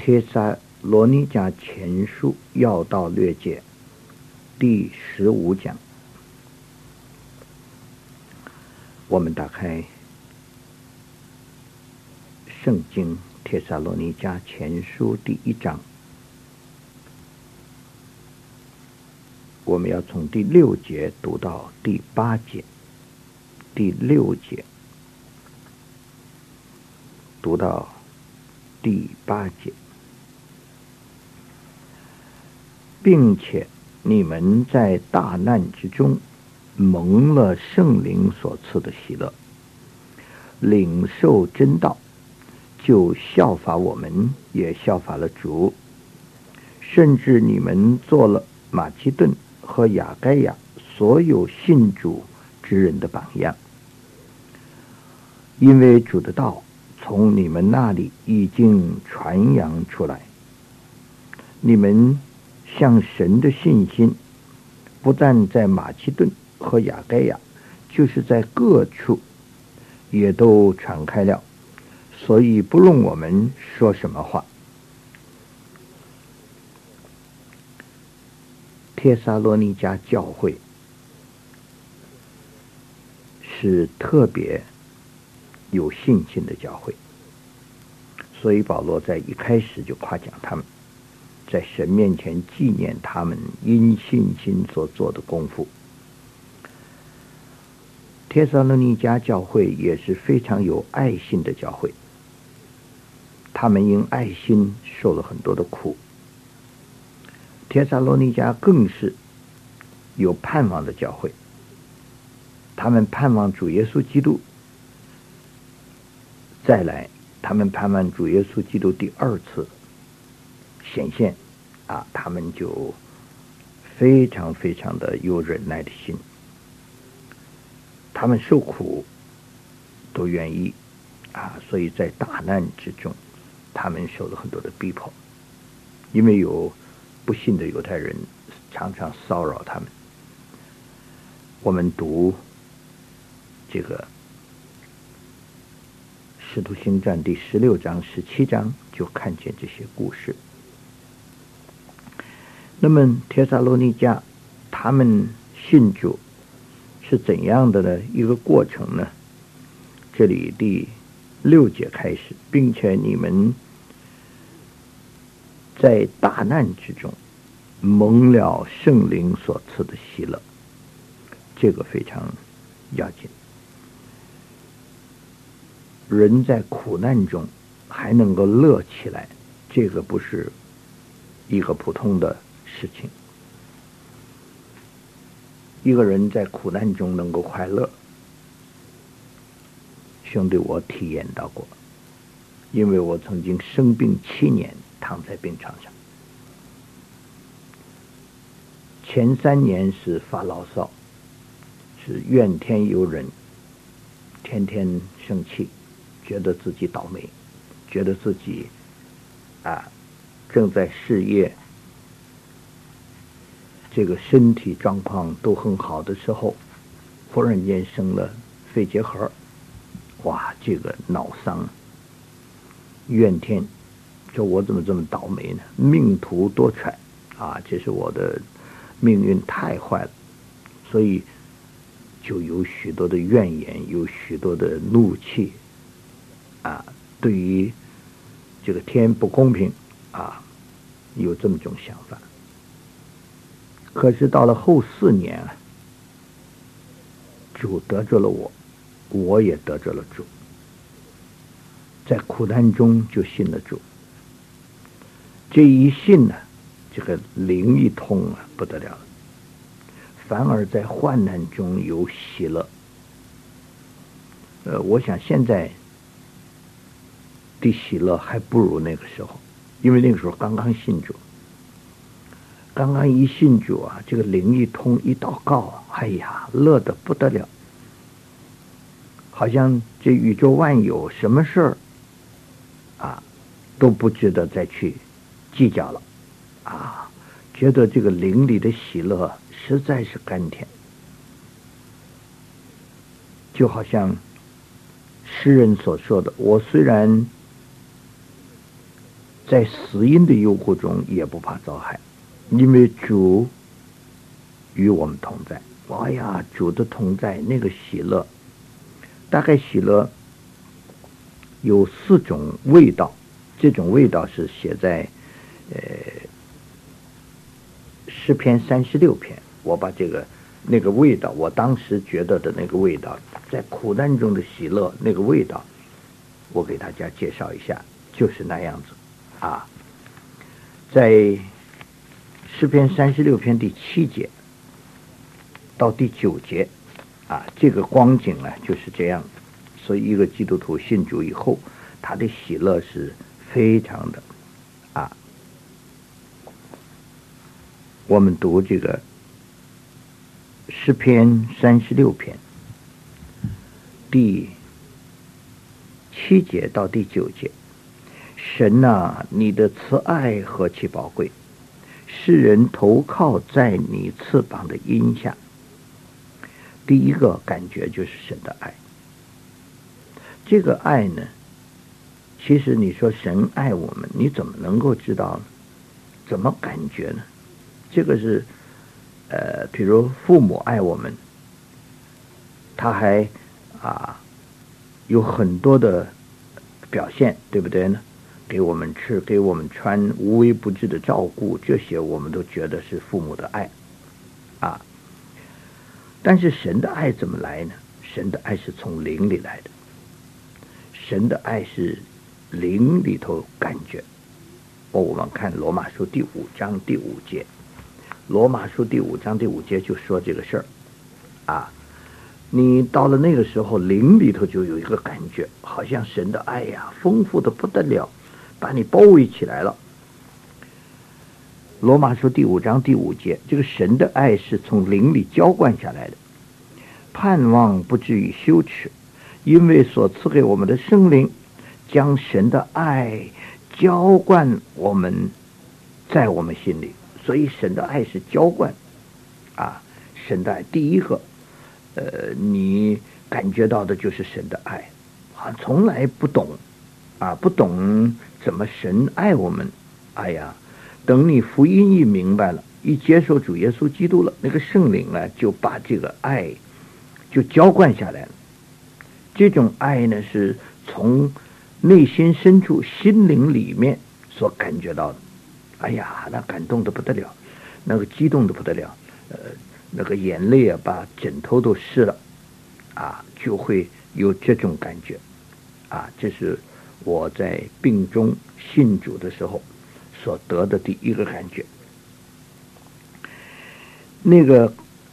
帖撒罗尼迦前书要道略解第15讲，我们打开圣经帖撒罗尼迦前书第1章，我们要从第6节读到第8节，第6节读到第8节，并且你们在大难之中蒙了圣灵所赐的喜乐，领受真道，就效法我们，也效法了主，甚至你们做了马其顿和亚该亚所有信主之人的榜样。因为主的道从你们那里已经传扬出来，你们向神的信心不但在马其顿和亚该亚，就是在各处也都传开了，所以不论我们说什么话。帖撒罗尼迦教会是特别有信心的教会，所以保罗在一开始就夸奖他们，在神面前纪念他们因信心所做的功夫。帖撒罗尼迦教会也是非常有爱心的教会，他们因爱心受了很多的苦。帖撒罗尼迦更是有盼望的教会，他们盼望主耶稣基督再来，他们盼望主耶稣基督第2次显现他们就非常非常的有忍耐的心，他们受苦都愿意所以在大难之中他们受了很多的逼迫，因为有不信的犹太人常常骚扰他们。我们读这个使徒行传第16章17章就看见这些故事。那么帖撒罗尼迦他们信主是怎样的呢一个过程呢？这里第6节开始，并且你们在大难之中蒙了圣灵所赐的喜乐，这个非常要紧。人在苦难中还能够乐起来，这个不是一个普通的事情。一个人在苦难中能够快乐，兄弟，我体验到过，因为我曾经生病7年，躺在病床上。前3年是发牢骚，是怨天尤人，天天生气，觉得自己倒霉，觉得自己正在事业这个身体状况都很好的时候，忽然间生了肺结核，这个脑伤，怨天，说我怎么这么倒霉呢？命途多舛这是我的命运太坏了，所以就有许多的怨言，有许多的怒气对于这个天不公平有这么种想法。可是到了后4年主得着了我，我也得着了主，在苦难中就信了主。这一信呢，这个灵一通不得了了，反而在患难中有喜乐。我想现在的喜乐还不如那个时候，因为那个时候刚刚信主，刚刚一信主这个灵一通一祷告，乐得不得了，好像这宇宙万有什么事儿都不值得再去计较了觉得这个灵里的喜乐实在是甘甜，就好像诗人所说的，我虽然在死荫的幽谷中也不怕遭害，因为主与我们同在。哎呀，主的同在，那个喜乐，大概喜乐有4种味道，这种味道是写在诗篇36篇。我把那个味道，我当时觉得的那个味道，在苦难中的喜乐那个味道，我给大家介绍一下，就是那样子啊。在诗篇36篇第7节到第9节啊，这个光景呢就是这样。所以一个基督徒信主以后，他的喜乐是非常的啊。我们读这个诗篇36篇第7节到第9节，神啊，你的慈爱何其宝贵，世人投靠在你翅膀的荫下。第一个感觉就是神的爱。这个爱呢，其实你说神爱我们，你怎么能够知道呢？怎么感觉呢？这个是比如父母爱我们，他还有很多的表现，对不对呢？给我们吃，给我们穿，无微不至的照顾，这些我们都觉得是父母的爱啊。但是神的爱怎么来呢？神的爱是从灵里来的，神的爱是灵里头感觉。我们看罗马书第5章第5节，罗马书第5章第5节就说这个事儿啊。你到了那个时候，灵里头就有一个感觉，好像神的爱呀，丰富的不得了，把你包围起来了。罗马书第5章第5节，这个神的爱是从灵里浇灌下来的，盼望不至于羞耻，因为所赐给我们的圣灵将神的爱浇灌我们在我们心里。所以神的爱是浇灌啊，神的爱第一个你感觉到的就是神的爱啊，从来不懂不懂怎么神爱我们。哎呀，等你福音一明白了，一接受主耶稣基督了，那个圣灵呢就把这个爱就浇灌下来了。这种爱呢是从内心深处心灵里面所感觉到的。哎呀，那感动的不得了，那个激动的不得了，那个眼泪把枕头都湿了就会有这种感觉这是我在病中信主的时候所得的第一个感觉。那个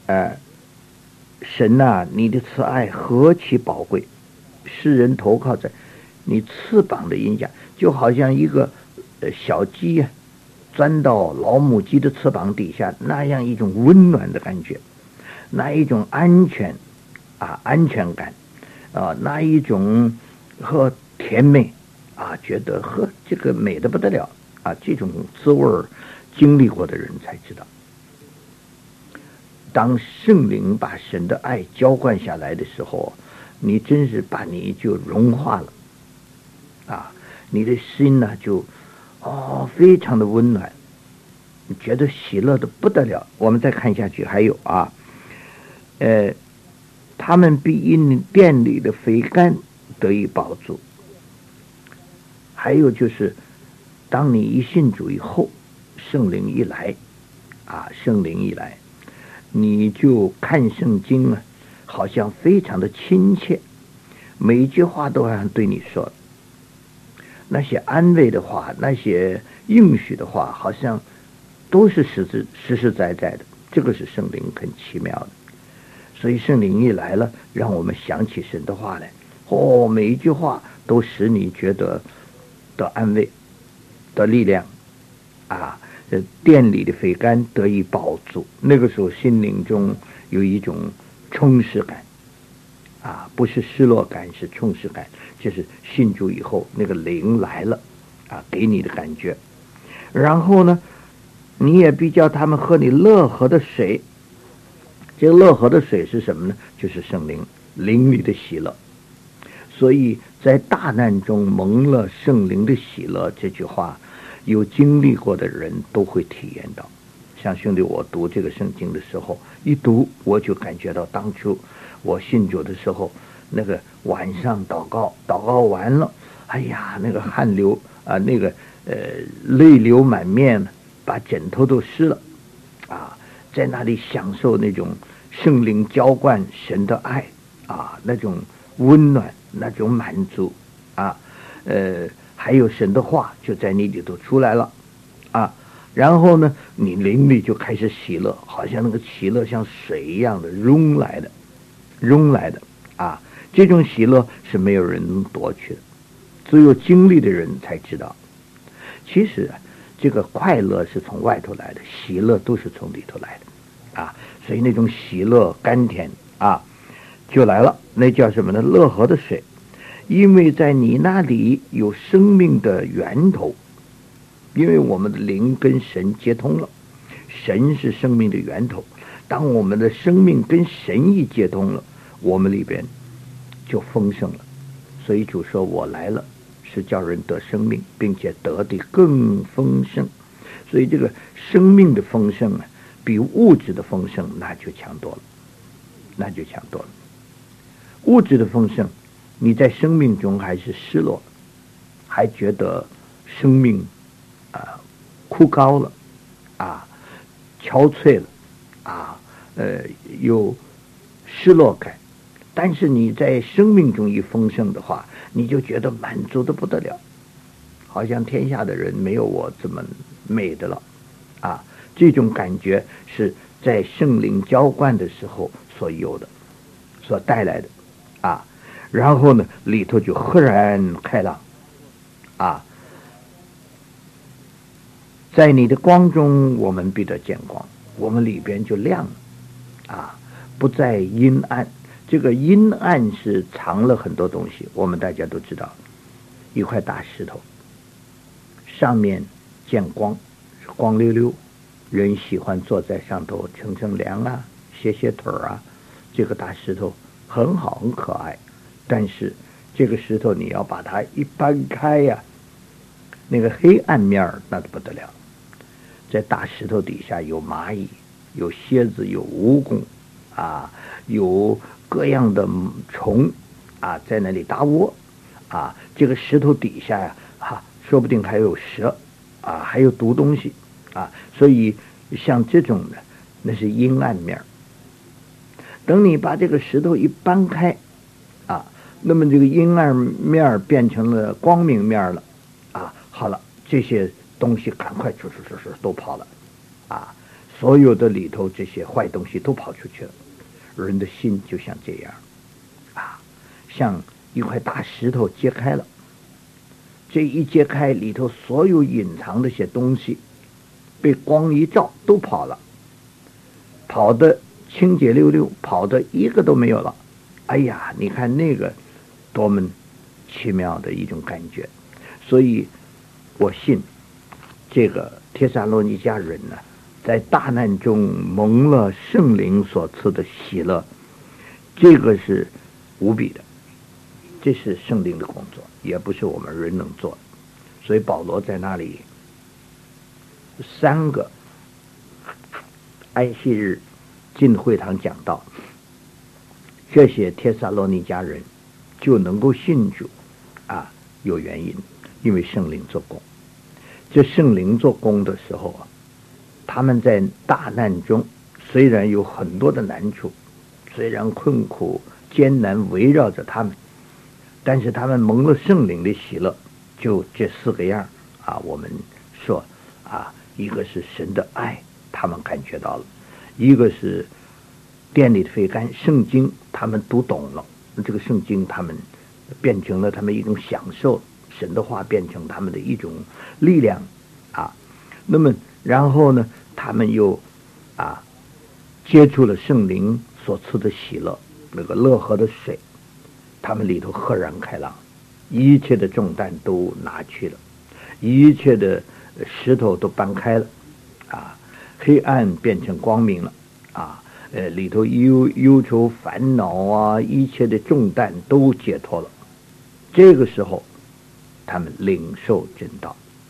神啊，你的慈爱何其宝贵，世人投靠在你翅膀的荫下，就好像一个小鸡钻到老母鸡的翅膀底下，那样一种温暖的感觉，那一种安全感那一种和甜美觉得这个美的不得了这种滋味经历过的人才知道。当圣灵把神的爱浇灌下来的时候，你真是把你就融化了你的心呢就非常的温暖，你觉得喜乐的不得了。我们再看下去，还有他们必因殿里的肥甘得以饱足。还有就是当你一信主以后，圣灵一来你就看圣经好像非常的亲切，每一句话都好像对你说，那些安慰的话，那些应许的话，好像都是实实在在的。这个是圣灵很奇妙的。所以圣灵一来了，让我们想起神的话来，每一句话都使你觉得的安慰的力量殿里的肥甘得以饱足。那个时候心灵中有一种充实感不是失落感，是充实感。就是信主以后那个灵来了给你的感觉。然后呢，你也必叫他们喝你乐河的水。这个乐河的水是什么呢？就是圣灵，灵里的喜乐。所以在大难中蒙了圣灵的喜乐，这句话有经历过的人都会体验到。像兄弟，我读这个圣经的时候，一读我就感觉到当初我信主的时候，那个晚上祷告完了，哎呀，那个汗流啊，泪流满面，把枕头都湿了啊，在那里享受那种圣灵浇灌神的爱啊，那种温暖，那种满足啊，还有神的话就在你里头出来了啊。然后呢，你灵里就开始喜乐，好像那个喜乐像水一样的涌来的啊！这种喜乐是没有人能夺去的，只有经历的人才知道。其实这个快乐是从外头来的，喜乐都是从里头来的啊！所以那种喜乐甘甜啊，就来了。那叫什么呢？乐河的水，因为在你那里有生命的源头。因为我们的灵跟神接通了，神是生命的源头。当我们的生命跟神一接通了，我们里边就丰盛了。所以主说我来了是叫人得生命，并且得的更丰盛。所以这个生命的丰盛啊，比物质的丰盛那就强多了。物质的丰盛，你在生命中还是失落，还觉得生命枯槁了啊，憔悴了啊，有失落感。但是你在生命中一丰盛的话，你就觉得满足的不得了，好像天下的人没有我这么美的了啊！这种感觉是在圣灵浇灌的时候所有的，所带来的啊。然后呢，里头就赫然开朗啊。在你的光中，我们必得见光，我们里边就亮了啊，不再阴暗。这个阴暗是藏了很多东西，我们大家都知道，一块大石头上面见光，光溜溜，人喜欢坐在上头乘乘凉啊，歇歇腿啊。这个大石头很好，很可爱，但是这个石头你要把它一搬开呀，那个黑暗面那就不得了。在大石头底下有蚂蚁，有蝎子，有蜈蚣啊，有各样的虫啊，在那里搭窝啊。这个石头底下呀，说不定还有蛇啊，还有毒东西啊。所以像这种的，那是阴暗面。等你把这个石头一搬开啊，那么这个阴暗面变成了光明面了啊。好了，这些东西赶快都跑了啊！所有的里头这些坏东西都跑出去了。人的心就像这样啊，像一块大石头揭开了，这一揭开，里头所有隐藏的些东西被光一照都跑了，跑得清洁溜溜，跑得一个都没有了。哎呀，你看那个多么奇妙的一种感觉。所以我信这个帖撒罗尼迦人呢，在大难中蒙了圣灵所赐的喜乐，这个是无比的，这是圣灵的工作，也不是我们人能做的。所以保罗在那里3个安息日进会堂讲道，这些帖撒罗尼迦人就能够信主啊，有原因，因为圣灵做工。这圣灵做工的时候啊，他们在大难中虽然有很多的难处，虽然困苦艰难围绕着他们，但是他们蒙了圣灵的喜乐，就这4个样啊。我们说啊，一个是神的爱，他们感觉到了；一个是殿里的非干，圣经他们读懂了，这个圣经他们变成了他们一种享受，神的话变成他们的一种力量啊。那么然后呢，他们又接触了圣灵所赐的喜乐，那个乐河的水，他们里头赫然开朗，一切的重担都拿去了，一切的石头都搬开了啊，黑暗变成光明了啊，里头忧愁烦恼啊，一切的重担都解脱了。这个时候他们领受真道，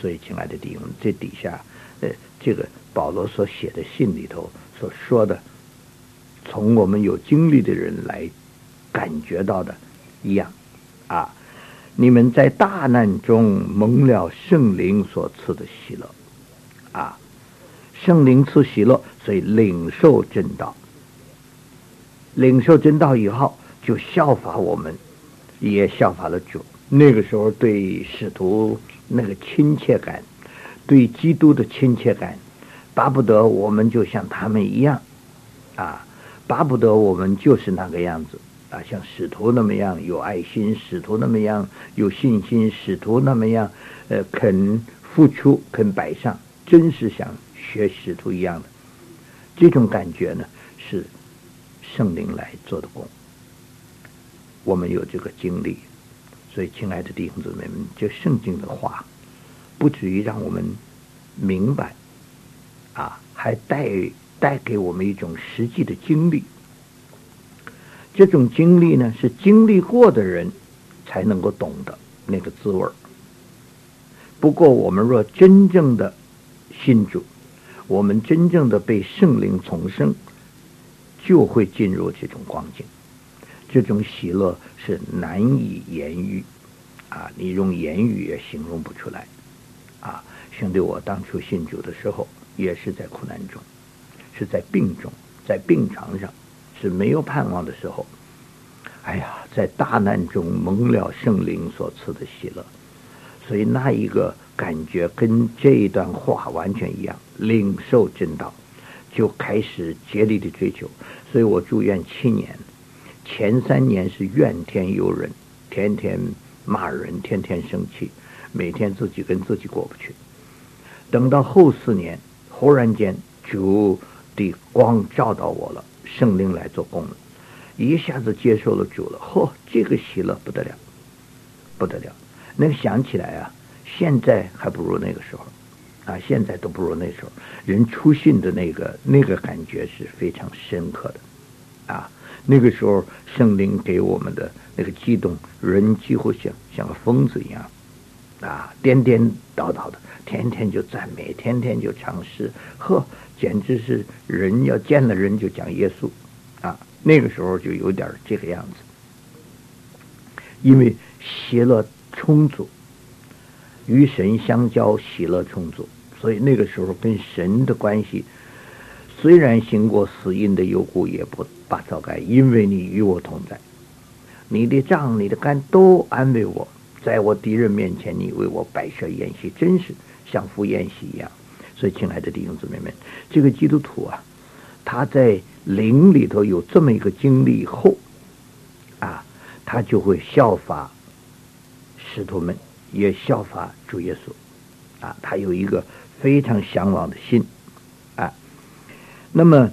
所以，亲爱的弟兄，这底下，这个保罗所写的信里头所说的，从我们有经历的人来感觉到的一样，啊，你们在大难中蒙了圣灵所赐的喜乐，啊，圣灵赐喜乐，所以领受真道，领受真道以后，就效法我们，也效法了主。那个时候对使徒那个亲切感，对基督的亲切感，巴不得我们就像他们一样，啊，巴不得我们就是那个样子啊，像使徒那么样有爱心，使徒那么样有信心，使徒那么样肯付出，肯摆上，真是想学使徒一样的。这种感觉呢，是圣灵来做的工，我们有这个经历。所以，亲爱的弟兄姊妹们，这圣经的话，不至于让我们明白，啊，还带给我们一种实际的经历。这种经历呢，是经历过的人才能够懂得那个滋味。不过，我们若真正的信主，我们真正的被圣灵重生，就会进入这种光景。这种喜乐是难以言喻，啊，你用言语也形容不出来，啊，兄弟，我当初信主的时候，也是在苦难中，是在病中，在病床上，是没有盼望的时候，哎呀，在大难中蒙了圣灵所赐的喜乐，所以那一个感觉跟这一段话完全一样，领受真道，就开始竭力的追求。所以我住院7年。前3年是怨天尤人，天天骂人，天天生气，每天自己跟自己过不去。等到后4年，忽然间主的光照到我了，圣灵来做工了，一下子接受了主了。这个喜乐不得了，不得了。那个想起来啊，现在还不如那个时候，啊，现在都不如那时候。人初信的那个感觉是非常深刻的，啊。那个时候圣灵给我们的那个激动，人几乎像个疯子一样，啊，颠颠倒倒的，天天就赞美，天天就唱诗，简直是人要见了人就讲耶稣，啊，那个时候就有点这个样子。因为喜乐充足，与神相交，喜乐充足，所以那个时候跟神的关系，虽然行过死荫的幽谷，也不怕遭害，因为你与我同在，你的杖你的竿都安慰我，在我敌人面前你为我摆设筵席，真是像赴宴席一样。所以亲爱的弟兄姊妹们，这个基督徒啊，他在灵里头有这么一个经历以后啊，他就会效法使徒们，也效法主耶稣啊，他有一个非常向往的心啊。那么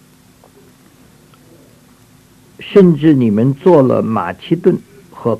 甚至你们做了马其顿和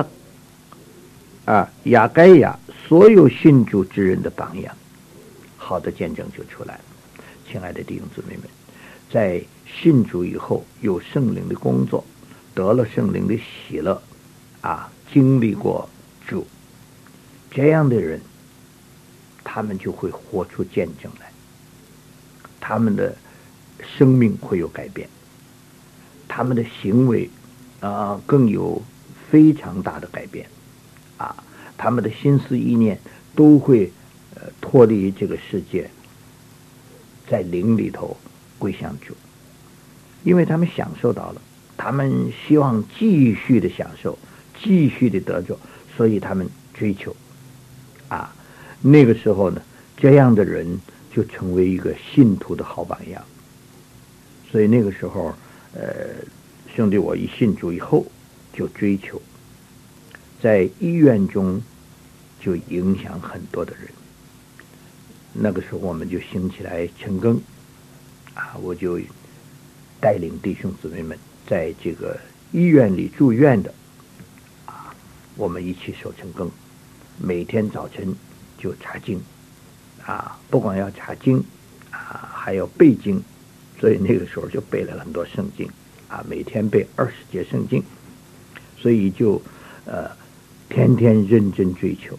亚该亚所有信主之人的榜样，好的见证就出来了。亲爱的弟兄姊妹们，在信主以后有圣灵的工作，得了圣灵的喜乐啊，经历过主，这样的人他们就会活出见证来，他们的生命会有改变，他们的行为更有非常大的改变啊，他们的心思意念都会脱离这个世界，在灵里头归向主，因为他们享受到了，他们希望继续的享受，继续的得着，所以他们追求啊。那个时候呢，这样的人就成为一个信徒的好榜样。所以那个时候兄弟，我一信主以后就追求，在医院中就影响很多的人。那个时候我们就兴起来晨更啊，我就带领弟兄姊妹们在这个医院里住院的啊，我们一起守晨更，每天早晨就查经啊，不光要查经啊，还要背经，所以那个时候就背了很多圣经啊，每天背20节圣经，所以就天天认真追求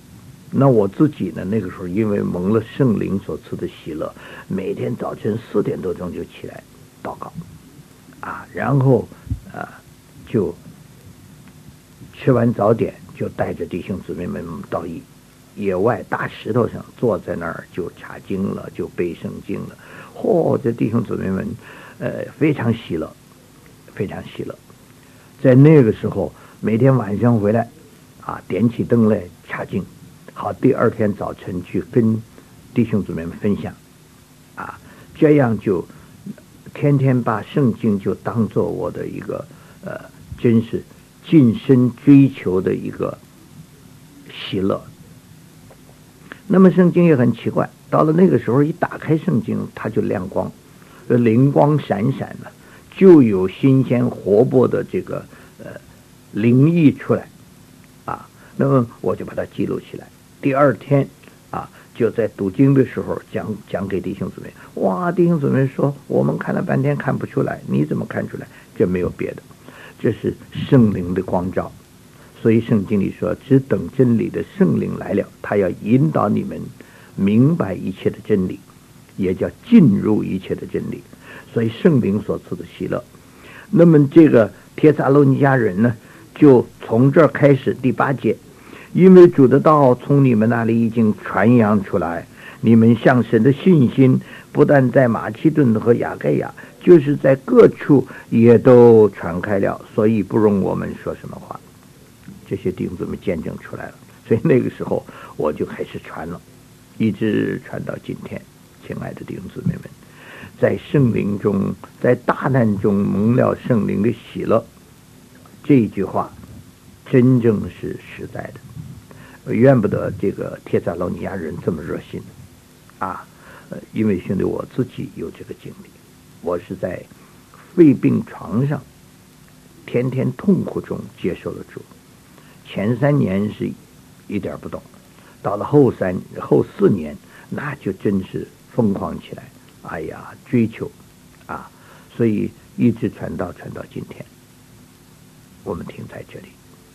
那我自己呢，那个时候因为蒙了圣灵所赐的喜乐，每天早晨4点多钟就起来祷告，然后就吃完早点就带着弟兄姊妹们到野外大石头上坐在那儿就查经了，就背圣经了。这弟兄姊妹们非常喜乐，非常喜乐。在那个时候每天晚上回来点起灯来查经，好第二天早晨去跟弟兄姊妹们分享这样就天天把圣经就当做我的一个真是近身追求的一个喜乐。那么圣经也很奇怪，到了那个时候一打开圣经它就亮光，灵光闪闪的，就有新鲜活泼的这个灵意出来那么我就把它记录起来，第二天就在读经的时候讲给弟兄姊妹。弟兄姊妹说我们看了半天看不出来，你怎么看出来？这没有别的，这是圣灵的光照。所以圣经里说，只等真理的圣灵来了，他要引导你们明白一切的真理，也叫进入一切的真理。所以圣灵所赐的喜乐。那么这个帖撒罗尼迦人呢，就从这儿开始第8节，因为主的道从你们那里已经传扬出来，你们向神的信心不但在马其顿和亚该亚，就是在各处也都传开了，所以不容我们说什么话。这些弟兄姊妹见证出来了，所以那个时候我就开始传了，一直传到今天。亲爱的弟兄姊妹们，在圣灵中，在大难中蒙了圣灵的喜乐，这一句话真正是实在的。怨不得这个帖撒罗尼迦人这么热心因为兄弟我自己有这个经历，我是在肺病床上天天痛苦中接受了主。前3年是一点不懂，到了后4年那就真是疯狂起来，追求所以一直传到今天。我们停在这里。